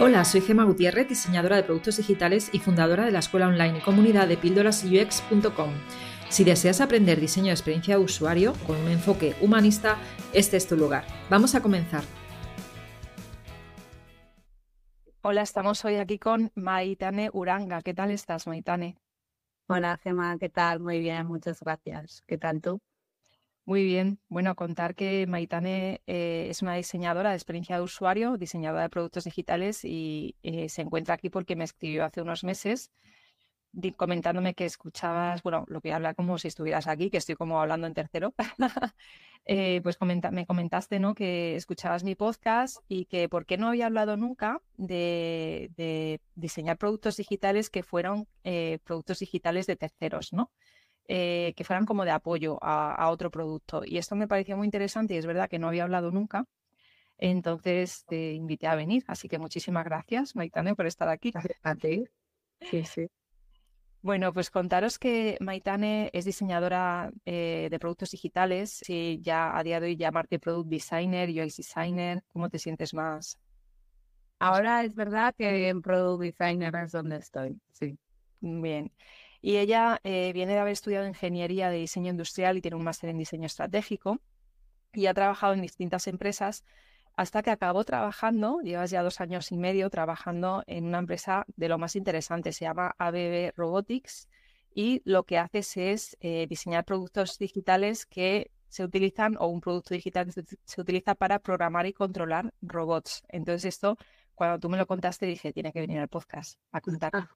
Hola, soy Gemma Gutiérrez, diseñadora de productos digitales y fundadora de la escuela online y comunidad de píldorasux.com. Si deseas aprender diseño de experiencia de usuario con un enfoque humanista, este es tu lugar. Vamos a comenzar. Hola, estamos hoy aquí con Maitane Uranga. ¿Qué tal estás, Maitane? Hola Gemma, ¿qué tal? Muy bien, muchas gracias. ¿Qué tal tú? Muy bien. Bueno, contar que Maitane es una diseñadora de experiencia de usuario, diseñadora de productos digitales y se encuentra aquí porque me escribió hace unos meses comentándome que escuchabas, bueno, lo voy a hablar como si estuvieras aquí, que estoy como hablando en tercero. Pues me comentaste, ¿no? Que escuchabas mi podcast y que por qué no había hablado nunca de diseñar productos digitales que fueron productos digitales de terceros, ¿no? Que fueran como de apoyo a otro producto. Y esto me pareció muy interesante y es verdad que no había hablado nunca. Entonces te invité a venir. Así que muchísimas gracias, Maitane, por estar aquí. ¿A ti? Sí, sí. Bueno, pues contaros que Maitane es diseñadora de productos digitales. Si ya a día de hoy llamarte Product Designer, UX Designer, ¿cómo te sientes más Ahora es verdad que en Product Designer es donde estoy, sí. bien? Y ella viene de haber estudiado ingeniería de diseño industrial y tiene un máster en diseño estratégico y ha trabajado en distintas empresas hasta que acabó trabajando, llevas ya 2 años y medio trabajando en una empresa de lo más interesante, se llama ABB Robotics y lo que haces es diseñar productos digitales que se utilizan o un producto digital que se utiliza para programar y controlar robots. Entonces esto, cuando tú me lo contaste, dije, tiene que venir al podcast a contar. Ah,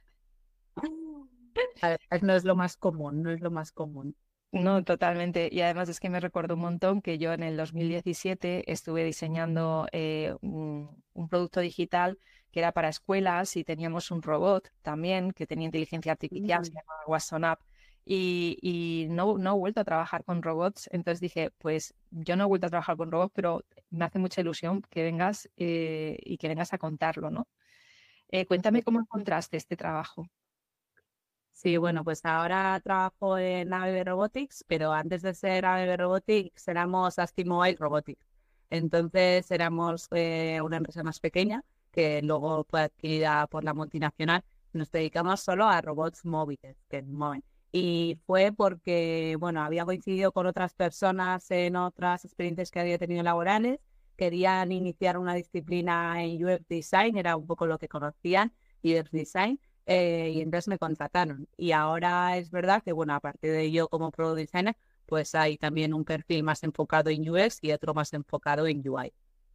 a ver, no es lo más común, no es lo más común. No, totalmente. Y además es que me recuerdo un montón que yo en el 2017 estuve diseñando un producto digital que era para escuelas y teníamos un robot también que tenía inteligencia artificial, se llamaba Watson Up. Y no he vuelto a trabajar con robots. Entonces dije, pues yo no he vuelto a trabajar con robots, pero me hace mucha ilusión que vengas y que vengas a contarlo, ¿no? Cuéntame cómo encontraste este trabajo. Sí, bueno, pues ahora trabajo en ABB Robotics, pero antes de ser ABB Robotics éramos Astimobile Robotics. Entonces éramos una empresa más pequeña que luego fue adquirida por la multinacional. Nos dedicamos solo a robots móviles que mueven. Y fue porque, bueno, había coincidido con otras personas en otras experiencias que había tenido laborales. Querían iniciar una disciplina en UX Design, era un poco lo que conocían, UX Design y entonces me contrataron. Y ahora es verdad que, bueno, aparte de yo como Product Designer, pues hay también un perfil más enfocado en UX y otro más enfocado en UI.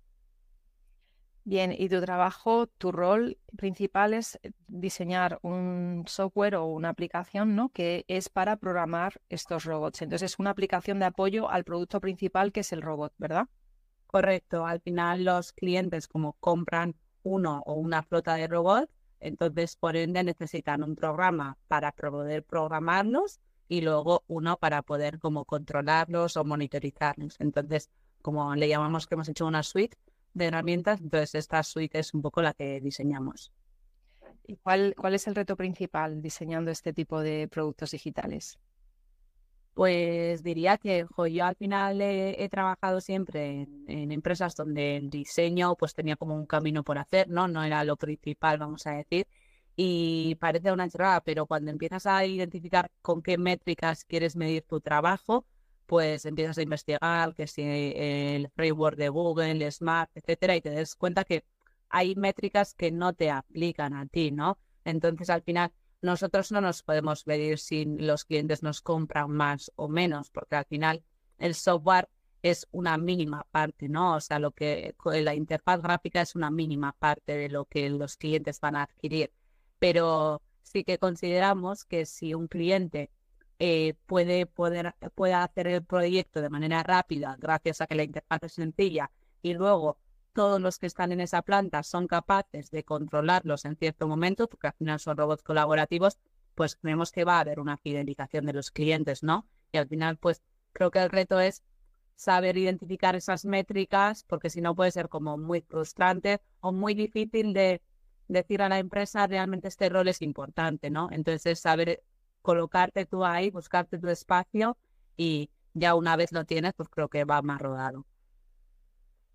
Bien, y tu trabajo, tu rol principal es diseñar un software o una aplicación, ¿no? Que es para programar estos robots. Entonces, es una aplicación de apoyo al producto principal que es el robot, ¿verdad? Correcto, al final los clientes como compran uno o una flota de robots, entonces por ende necesitan un programa para poder programarlos y luego uno para poder como controlarlos o monitorizarlos. Entonces, como le llamamos que hemos hecho una suite de herramientas, entonces esta suite es un poco la que diseñamos. ¿Y cuál es el reto principal diseñando este tipo de productos digitales? Pues diría que yo al final he trabajado siempre en empresas donde el diseño pues tenía como un camino por hacer, ¿no? No era lo principal, vamos a decir. Y parece una chorrada, pero cuando empiezas a identificar con qué métricas quieres medir tu trabajo, pues empiezas a investigar que si el framework de Google, el Smart, etcétera, y te das cuenta que hay métricas que no te aplican a ti, ¿no? Entonces al final nosotros no nos podemos medir si los clientes nos compran más o menos, porque al final el software es una mínima parte, ¿no? O sea, lo que la interfaz gráfica es una mínima parte de lo que los clientes van a adquirir. Pero sí que consideramos que si un cliente puede hacer el proyecto de manera rápida gracias a que la interfaz es sencilla y luego todos los que están en esa planta son capaces de controlarlos en cierto momento, porque al final son robots colaborativos, pues creemos que va a haber una fidelización de los clientes, ¿no? Y al final, pues creo que el reto es saber identificar esas métricas, porque si no puede ser como muy frustrante o muy difícil de decir a la empresa realmente este rol es importante, ¿no? Entonces es saber colocarte tú ahí, buscarte tu espacio y ya una vez lo tienes, pues creo que va más rodado.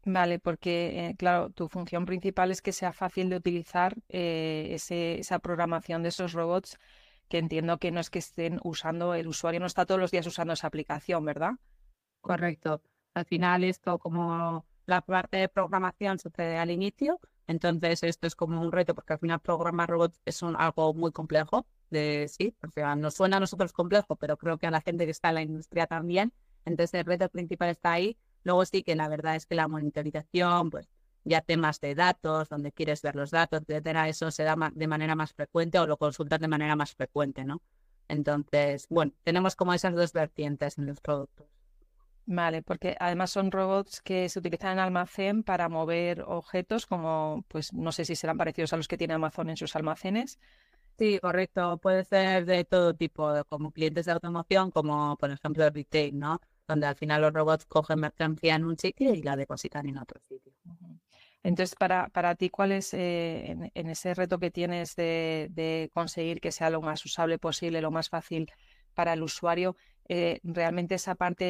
Vale, porque claro, tu función principal es que sea fácil de utilizar esa programación de esos robots, que entiendo que no es que estén usando, el usuario no está todos los días usando esa aplicación, ¿verdad? Correcto. Al final esto, como la parte de programación sucede al inicio, entonces esto es como un reto porque al final programar robots es algo muy complejo de sí, porque nos suena a nosotros complejo, pero creo que a la gente que está en la industria también. Entonces el reto principal está ahí. Luego sí que la verdad es que la monitorización, pues ya temas de datos, donde quieres ver los datos, etcétera, eso se da de manera más frecuente o lo consultas de manera más frecuente, ¿no? Entonces, bueno, tenemos como esas dos vertientes en los productos. Vale, porque además son robots que se utilizan en almacén para mover objetos como, pues no sé si serán parecidos a los que tiene Amazon en sus almacenes. Sí, correcto. Puede ser de todo tipo, como clientes de automoción, como por ejemplo el retail, ¿no? Donde al final los robots cogen mercancía en un sitio y la depositan en otro sitio. Ujú. Entonces, para ti, ¿cuál es en ese reto que tienes de conseguir que sea lo más usable posible, lo más fácil para el usuario, realmente esa parte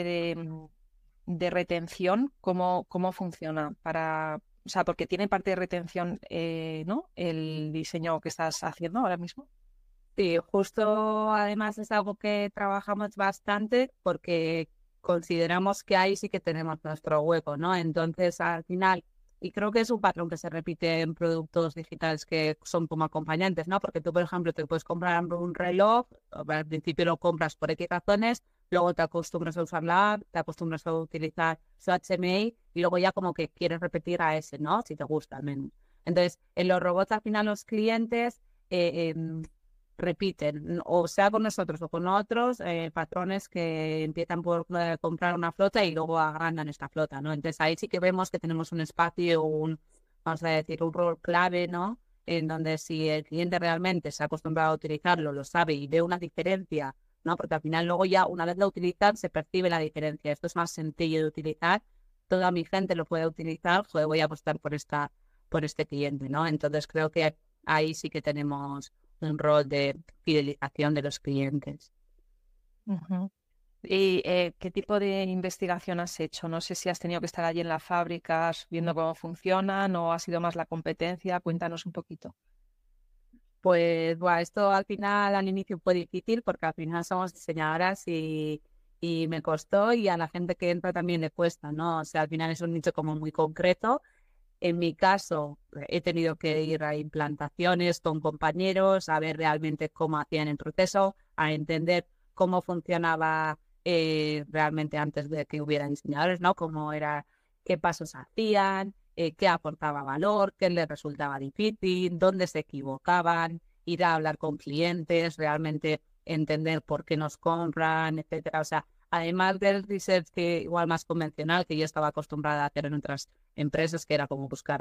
de retención, cómo funciona? O sea, porque tiene parte de retención, ¿no? El diseño que estás haciendo ahora mismo. Sí, justo además es algo que trabajamos bastante porque consideramos que ahí sí que tenemos nuestro hueco, ¿no? Entonces, al final, y creo que es un patrón que se repite en productos digitales que son como acompañantes, ¿no? Porque tú, por ejemplo, te puedes comprar un reloj, al principio lo compras por X razones, luego te acostumbras a usar la app, te acostumbras a utilizar su HMI y luego ya como que quieres repetir a ese, ¿no? Si te gusta al menos. Entonces, en los robots al final los clientes repiten, o sea con nosotros o con otros, patrones que empiezan por comprar una flota y luego agrandan esta flota, ¿no? Entonces ahí sí que vemos que tenemos un espacio, vamos a decir, un rol clave, ¿no? En donde si el cliente realmente se ha acostumbrado a utilizarlo, lo sabe y ve una diferencia, ¿no? Porque al final luego ya una vez lo utilizan se percibe la diferencia. Esto es más sencillo de utilizar, toda mi gente lo puede utilizar, joder, voy a apostar por este cliente, ¿no? Entonces creo que ahí sí que tenemos un rol de fidelización de los clientes. Ujú. ¿Y qué tipo de investigación has hecho? No sé si has tenido que estar allí en las fábricas viendo cómo funcionan o ha sido más la competencia. Cuéntanos un poquito. Pues bueno, esto al final, al inicio fue difícil porque al final somos diseñadoras y me costó y a la gente que entra también le cuesta, ¿no? O sea, al final es un nicho como muy concreto. En mi caso, he tenido que ir a implantaciones con compañeros, a ver realmente cómo hacían el proceso, a entender cómo funcionaba realmente antes de que hubiera diseñadores, ¿no? Cómo era, qué pasos hacían, qué aportaba valor, qué les resultaba difícil, dónde se equivocaban, ir a hablar con clientes, realmente entender por qué nos compran, etcétera. O sea, además del research que igual más convencional que yo estaba acostumbrada a hacer en otras empresas, que era como buscar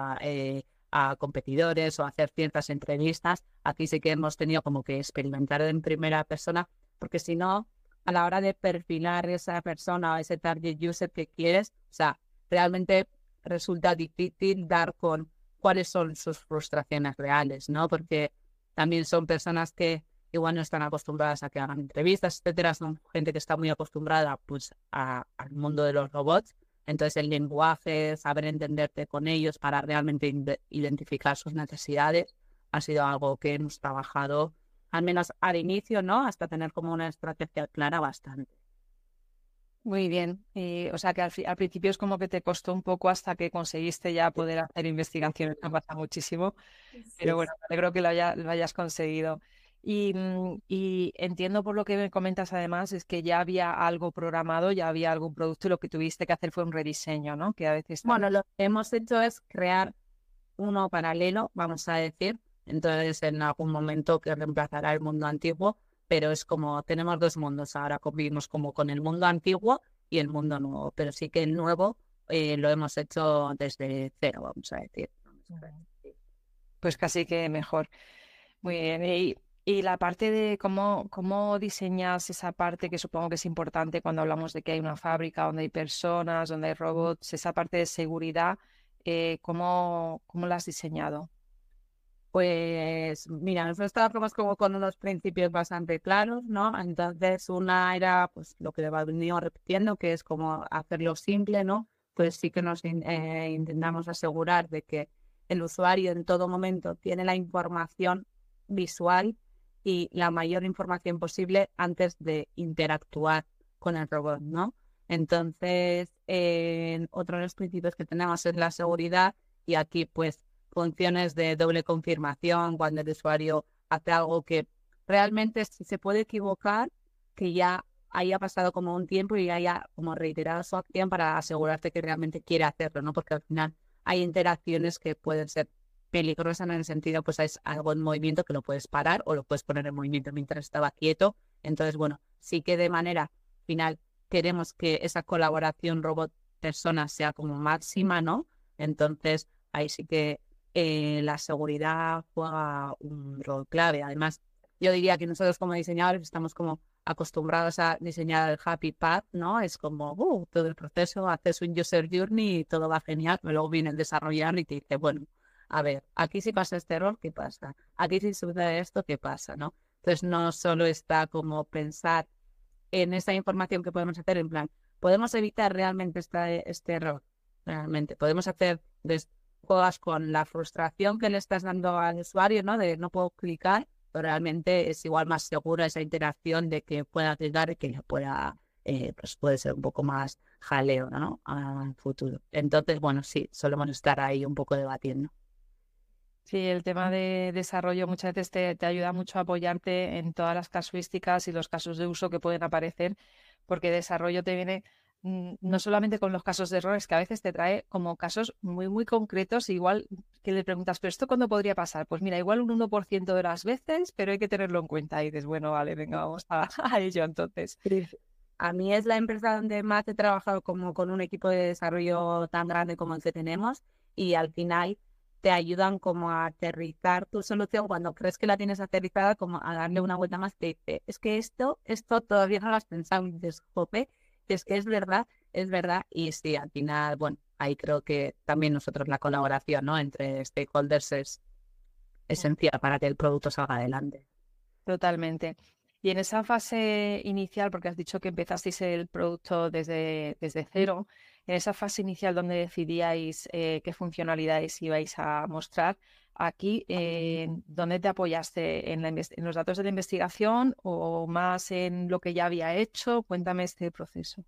a competidores o hacer ciertas entrevistas. Aquí sí que hemos tenido como que experimentar en primera persona, porque si no, a la hora de perfilar esa persona o ese target user que quieres, o sea, realmente resulta difícil dar con cuáles son sus frustraciones reales, ¿no? Porque también son personas que igual no están acostumbradas a que hagan entrevistas, etcétera, son gente que está muy acostumbrada pues al mundo de los robots. Entonces el lenguaje, saber entenderte con ellos para realmente identificar sus necesidades ha sido algo que hemos trabajado, al menos al inicio, ¿no? Hasta tener como una estrategia clara bastante. Muy bien. O sea que al principio es como que te costó un poco hasta que conseguiste ya poder hacer investigaciones. Me pasa muchísimo. Pero Sí. bueno, me alegro que lo hayas conseguido. Y entiendo por lo que me comentas además, es que ya había algo programado, ya había algún producto y lo que tuviste que hacer fue un rediseño, ¿no? Que a veces Bueno, lo que hemos hecho es crear uno paralelo, vamos a decir. Entonces, en algún momento que reemplazará el mundo antiguo, pero es como tenemos dos mundos. Ahora convivimos como con el mundo antiguo y el mundo nuevo, pero sí que el nuevo lo hemos hecho desde cero, vamos a decir. pues casi que mejor. Muy bien. Y la parte de cómo diseñas esa parte que supongo que es importante cuando hablamos de que hay una fábrica donde hay personas, donde hay robots, esa parte de seguridad, ¿cómo la has diseñado? Pues mira, nosotros trabajamos como con unos principios bastante claros, ¿no? Entonces una era pues lo que he venido repitiendo, que es como hacerlo simple, ¿no? pues sí que nos intentamos asegurar de que el usuario en todo momento tiene la información visual y la mayor información posible antes de interactuar con el robot, ¿no? Entonces, otro de los principios que tenemos es la seguridad, y aquí pues funciones de doble confirmación cuando el usuario hace algo que realmente, si se puede equivocar, que ya haya pasado como un tiempo y haya como reiterado su acción para asegurarte que realmente quiere hacerlo, ¿no? Porque al final hay interacciones que pueden ser peligrosas, en el sentido, pues es algo en movimiento que lo puedes parar o lo puedes poner en movimiento mientras estaba quieto. Entonces, bueno, sí que de manera final queremos que esa colaboración robot-persona sea como máxima, ¿no? Entonces, ahí sí que la seguridad juega un rol clave. Además, yo diría que nosotros como diseñadores estamos como acostumbrados a diseñar el happy path, ¿no? Es como, todo el proceso, haces un user journey y todo va genial, pero luego viene el desarrollador y te dice, bueno, a ver, aquí si pasa este error, ¿qué pasa? Aquí si sucede esto, ¿qué pasa? ¿No? Entonces no solo está como pensar en esa información que podemos hacer, en plan, ¿podemos evitar realmente este error? Realmente, podemos hacer cosas con la frustración que le estás dando al usuario, ¿no? De no puedo clicar, pero realmente es igual más segura esa interacción de que pueda clicar y que le pueda, pues puede ser un poco más jaleo, ¿no? Al futuro. Entonces, bueno, sí, solemos estar ahí un poco debatiendo. Sí, el tema de desarrollo muchas veces te ayuda mucho a apoyarte en todas las casuísticas y los casos de uso que pueden aparecer, porque desarrollo te viene no solamente con los casos de errores, que a veces te trae como casos muy, muy concretos, igual que le preguntas, ¿pero esto cuándo podría pasar? Pues mira, igual un 1% de las veces, pero hay que tenerlo en cuenta. Y dices, bueno, vale, venga, vamos a ello entonces. A mí es la empresa donde más he trabajado como con un equipo de desarrollo tan grande como el que tenemos, y al final te ayudan como a aterrizar tu solución cuando crees que la tienes aterrizada, como a darle una vuelta más. Te dice, es que esto todavía no lo has pensado. Y dices, jope, es que es verdad. Y sí, al final, bueno, ahí creo que también nosotros la colaboración, ¿no?, entre stakeholders es esencial para que el producto salga adelante. Totalmente. Y en esa fase inicial, porque has dicho que empezasteis el producto desde cero, en esa fase inicial donde decidíais qué funcionalidades ibais a mostrar, aquí, ¿dónde te apoyaste? ¿En los datos de la investigación o más en lo que ya había hecho? Cuéntame este proceso.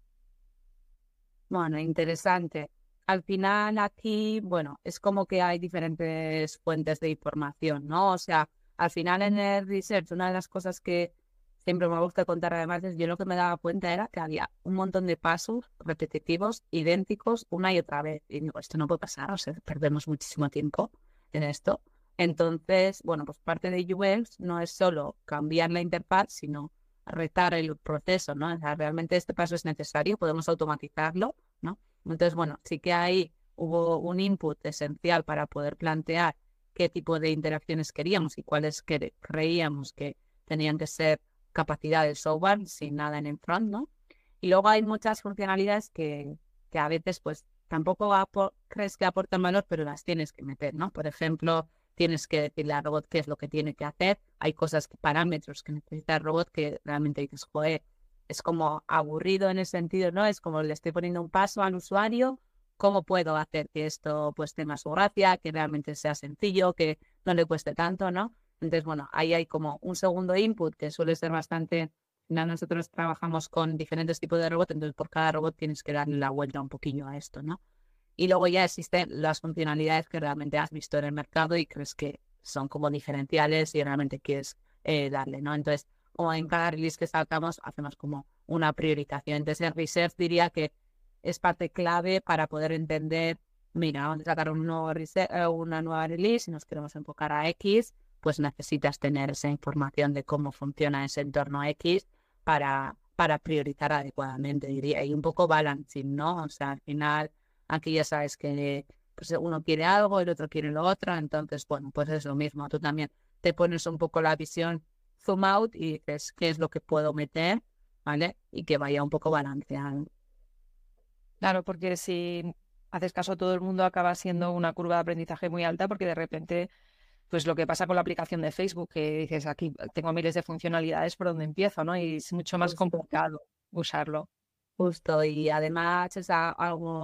Bueno, interesante. Al final aquí, bueno, es como que hay diferentes fuentes de información, ¿no? O sea, al final en el research, una de las cosas que siempre me gusta contar además es, yo lo que me daba cuenta era que había un montón de pasos repetitivos, idénticos, una y otra vez. Y digo, esto no puede pasar, o sea, perdemos muchísimo tiempo en esto. Entonces, bueno, pues parte de UX no es solo cambiar la interfaz, sino retar el proceso, ¿no? O sea, realmente este paso es necesario, podemos automatizarlo, ¿no? Entonces, bueno, sí que ahí hubo un input esencial para poder plantear qué tipo de interacciones queríamos y cuáles creíamos que tenían que ser capacidades software sin nada en el front, ¿no? Y luego hay muchas funcionalidades que a veces pues tampoco crees que aportan valor, pero las tienes que meter, ¿no? Por ejemplo, tienes que decirle al robot qué es lo que tiene que hacer. Hay cosas, parámetros que necesita el robot que realmente dices, joder, es como aburrido en ese sentido, ¿no? Es como le estoy poniendo un paso al usuario, ¿cómo puedo hacer que esto pues tenga su gracia, que realmente sea sencillo, que no le cueste tanto, ¿no? Entonces, bueno, ahí hay como un segundo input que suele ser bastante... Nosotros trabajamos con diferentes tipos de robots, entonces por cada robot tienes que darle la vuelta un poquillo a esto, ¿no? Y luego ya existen las funcionalidades que realmente has visto en el mercado y crees que son como diferenciales y realmente quieres darle, ¿no? Entonces, como en cada release que sacamos, hacemos como una priorización. Entonces, el research diría que es parte clave para poder entender, mira, vamos a sacar un nuevo una nueva release y nos queremos enfocar a X, pues necesitas tener esa información de cómo funciona ese entorno X para priorizar adecuadamente, diría. Y un poco balancing, ¿no? O sea, al final... Aquí ya sabes que pues, uno quiere algo, el otro quiere lo otro, entonces, bueno, pues es lo mismo. Tú también te pones un poco la visión zoom out y dices qué es lo que puedo meter, ¿vale? Y que vaya un poco balanceado. Claro, porque si haces caso a todo el mundo acaba siendo una curva de aprendizaje muy alta, porque de repente, pues lo que pasa con la aplicación de Facebook, que dices, aquí tengo miles de funcionalidades, ¿por dónde empiezo, no? Y es mucho más complicado usarlo. Justo, y además es algo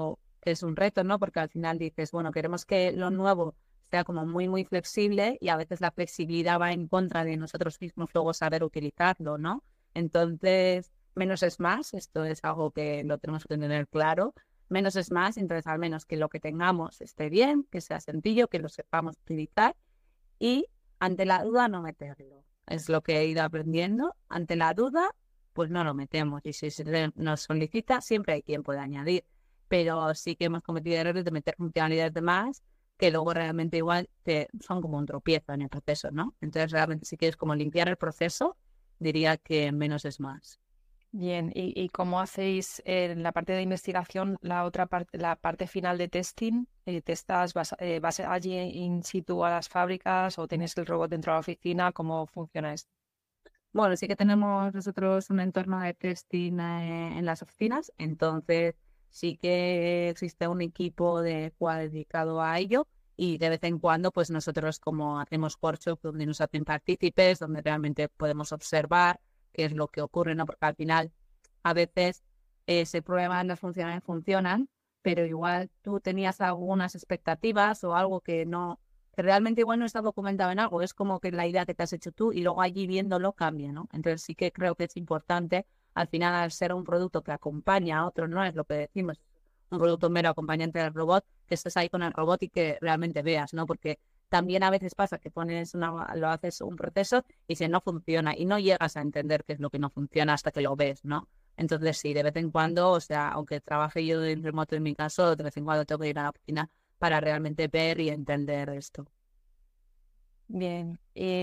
es un reto, ¿no? Porque al final dices, bueno, queremos que lo nuevo sea como muy, muy flexible y a veces la flexibilidad va en contra de nosotros mismos luego saber utilizarlo, ¿no? Entonces, menos es más, esto es algo que lo tenemos que tener claro, menos es más, entonces al menos que lo que tengamos esté bien, que sea sencillo, que lo sepamos utilizar y ante la duda no meterlo. Es lo que he ido aprendiendo. Ante la duda, pues no lo metemos. Y si se nos solicita, siempre hay quien puede añadir. Pero sí que hemos cometido errores de meter funcionalidades de más que luego realmente igual son como un tropiezo en el proceso, ¿no? Entonces realmente si quieres como limpiar el proceso, diría que menos es más. Bien, ¿y cómo hacéis en la parte de investigación la otra parte, la parte final de testing? ¿Vas allí in situ a las fábricas o tienes el robot dentro de la oficina? ¿Cómo funciona esto? Bueno, sí que tenemos nosotros un entorno de testing en las oficinas, entonces sí que existe un equipo dedicado a ello y de vez en cuando pues nosotros como hacemos workshops donde nos hacen partícipes, donde realmente podemos observar qué es lo que ocurre, ¿no? Porque al final a veces ese problema no funcionan, pero igual tú tenías algunas expectativas o algo que realmente igual no está documentado en algo, es como que la idea que te has hecho tú y luego allí viéndolo cambia, ¿no? Entonces sí que creo que es importante, al final al ser un producto que acompaña a otro, no es lo que decimos, un producto mero acompañante del robot, que estés ahí con el robot y que realmente veas, ¿no? Porque también a veces pasa que lo haces un proceso y si no funciona y no llegas a entender qué es lo que no funciona hasta que lo ves, ¿no? Entonces sí, de vez en cuando, o sea, aunque trabaje yo en remoto en mi caso, de vez en cuando tengo que ir a la oficina para realmente ver y entender esto. Bien,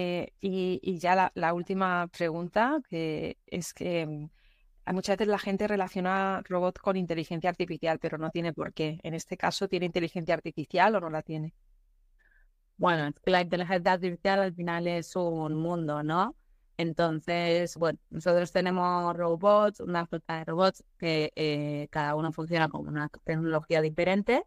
y ya la última pregunta, que es que muchas veces la gente relaciona robot con inteligencia artificial, pero no tiene por qué. En este caso, ¿tiene inteligencia artificial o no la tiene? Bueno, es que la inteligencia artificial al final es un mundo, ¿no? Entonces, bueno, nosotros tenemos robots, una flota de robots que cada uno funciona con una tecnología diferente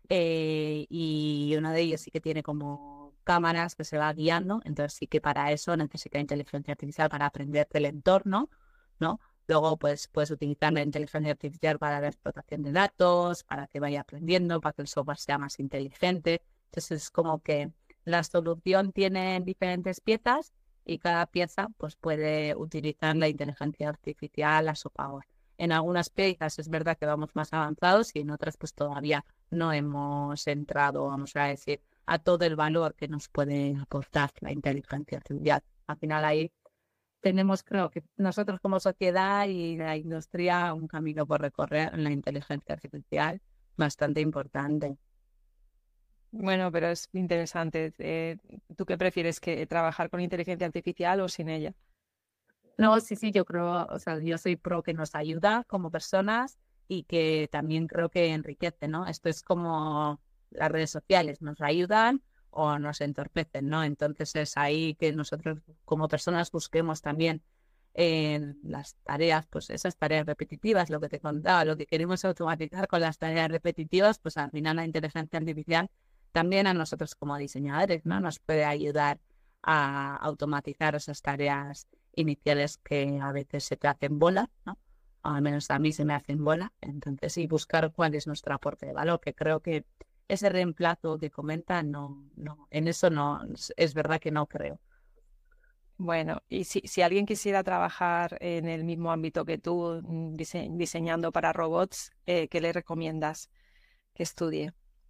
y uno de ellos sí que tiene como cámaras que se va guiando, entonces sí que para eso necesita inteligencia artificial para aprender del entorno, ¿no? Luego, pues puedes utilizar la inteligencia artificial para la explotación de datos, para que vaya aprendiendo, para que el software sea más inteligente. Entonces, es como que la solución tiene diferentes piezas y cada pieza pues puede utilizar la inteligencia artificial a su favor. En algunas piezas es verdad que vamos más avanzados y en otras pues todavía no hemos entrado, vamos a decir, a todo el valor que nos puede aportar la inteligencia artificial. Al final ahí tenemos, creo que nosotros como sociedad y la industria, un camino por recorrer en la inteligencia artificial bastante importante. Bueno, pero es interesante. ¿Tú qué prefieres, que trabajar con inteligencia artificial o sin ella? No, sí, yo creo, o sea, yo soy pro que nos ayuda como personas y que también creo que enriquece, ¿no? Esto es como las redes sociales, nos ayudan o nos entorpecen, ¿no? Entonces es ahí que nosotros como personas busquemos también en las tareas, pues esas tareas repetitivas, lo que te contaba, lo que queremos automatizar con las tareas repetitivas, pues al final la inteligencia artificial también a nosotros como diseñadores, ¿no? Nos puede ayudar a automatizar esas tareas iniciales que a veces se te hacen bola, ¿no? O al menos a mí se me hacen bola. Entonces, y buscar cuál es nuestro aporte de valor, que creo que ese reemplazo que comenta, en eso no, es verdad que no creo. Bueno, y si alguien quisiera trabajar en el mismo ámbito que tú, diseñando para robots, ¿qué le recomiendas que estudie?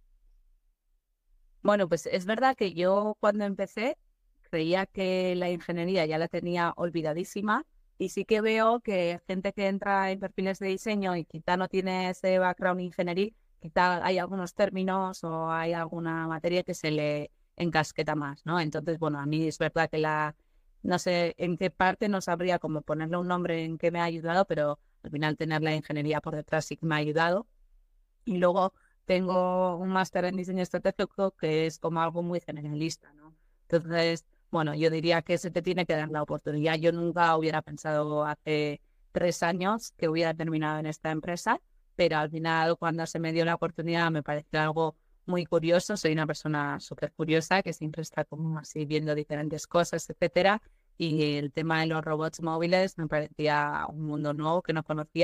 Bueno, pues es verdad que yo cuando empecé creía que la ingeniería ya la tenía olvidadísima y sí que veo que gente que entra en perfiles de diseño y quizá no tiene ese background ingenieril, quizá hay algunos términos o hay alguna materia que se le encasqueta más, ¿no? Entonces, bueno, a mí es verdad que no sé en qué parte, no sabría cómo ponerle un nombre en qué me ha ayudado, pero al final tener la ingeniería por detrás sí que me ha ayudado. Y luego tengo un máster en diseño estratégico que es como algo muy generalista, ¿no? Entonces, bueno, yo diría que se te tiene que dar la oportunidad. Yo nunca hubiera pensado hace 3 años que hubiera terminado en esta empresa, pero al final cuando se me dio la oportunidad me pareció algo muy curioso. Soy una persona súper curiosa que siempre está como así viendo diferentes cosas, etcétera. Y el tema de los robots móviles me parecía un mundo nuevo que no conocía.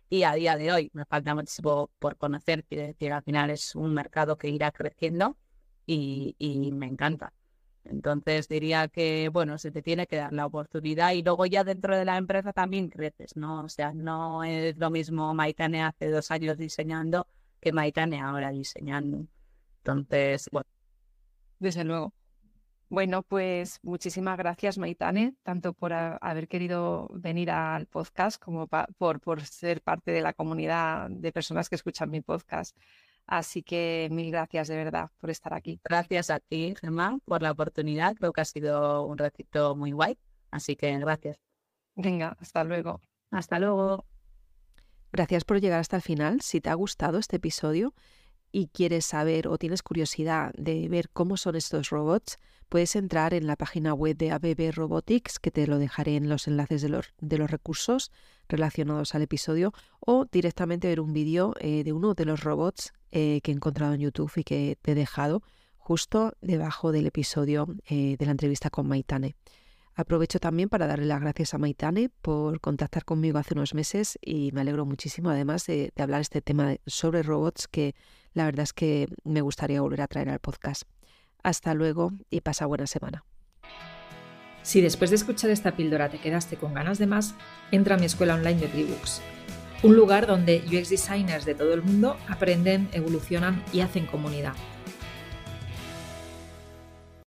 y a día de hoy me falta muchísimo por conocer, quiere decir, al final es un mercado que irá creciendo y me encanta. Entonces diría que, bueno, se te tiene que dar la oportunidad y luego ya dentro de la empresa también creces, ¿no? O sea, no es lo mismo Maitane hace 2 años diseñando que Maitane ahora diseñando. Entonces, bueno. Desde luego. Bueno, pues muchísimas gracias, Maitane, tanto por haber querido venir al podcast como por ser parte de la comunidad de personas que escuchan mi podcast. Así que 1000 gracias de verdad por estar aquí. Gracias a ti, Gemma, por la oportunidad. Creo que ha sido un ratito muy guay. Así que gracias. Venga, hasta luego. Hasta luego. Gracias por llegar hasta el final. Si te ha gustado este episodio y quieres saber o tienes curiosidad de ver cómo son estos robots, puedes entrar en la página web de ABB Robotics, que te lo dejaré en los enlaces de los recursos relacionados al episodio, o directamente ver un vídeo de uno de los robots que he encontrado en YouTube y que te he dejado justo debajo del episodio de la entrevista con Maitane. Aprovecho también para darle las gracias a Maitane por contactar conmigo hace unos meses y me alegro muchísimo además de hablar este tema sobre robots que la verdad es que me gustaría volver a traer al podcast. Hasta luego y pasa buena semana. Si después de escuchar esta píldora te quedaste con ganas de más, entra a mi escuela online de Tribooks, un lugar donde UX designers de todo el mundo aprenden, evolucionan y hacen comunidad.